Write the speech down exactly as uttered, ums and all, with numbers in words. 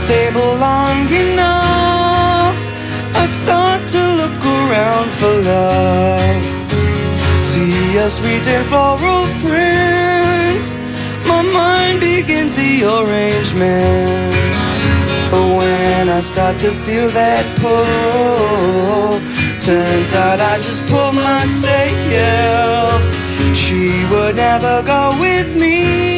stable long enough, I start to look around for love. See us reaching for a prince, my mind begins the arrangement. But when I start to feel that pull, turns out I just pulled myself. She would never go with me,